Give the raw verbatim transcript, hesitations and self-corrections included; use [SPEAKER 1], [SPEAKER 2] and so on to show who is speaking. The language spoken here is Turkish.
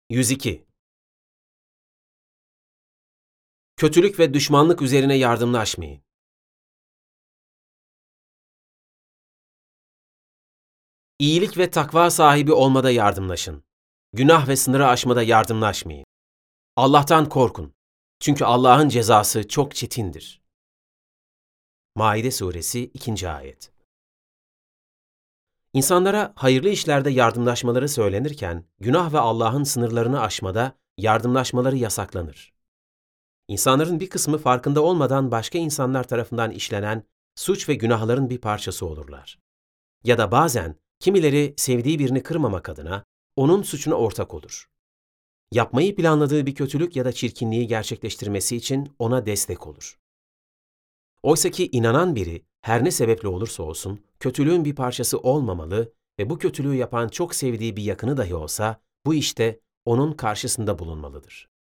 [SPEAKER 1] yüz iki. Kötülük ve düşmanlık üzerine yardımlaşmayın. İyilik ve takva sahibi olmada yardımlaşın. Günah ve sınırı aşmada yardımlaşmayın. Allah'tan korkun. Çünkü Allah'ın cezası çok çetindir. Maide suresi ikinci ayet. İnsanlara hayırlı işlerde yardımlaşmaları söylenirken, günah ve Allah'ın sınırlarını aşmada yardımlaşmaları yasaklanır. İnsanların bir kısmı farkında olmadan başka insanlar tarafından işlenen suç ve günahların bir parçası olurlar. Ya da bazen kimileri sevdiği birini kırmamak adına onun suçuna ortak olur. Yapmayı planladığı bir kötülük ya da çirkinliği gerçekleştirmesi için ona destek olur. Oysaki inanan biri her ne sebeple olursa olsun kötülüğün bir parçası olmamalı ve bu kötülüğü yapan çok sevdiği bir yakını dahi olsa bu işte onun karşısında bulunmalıdır.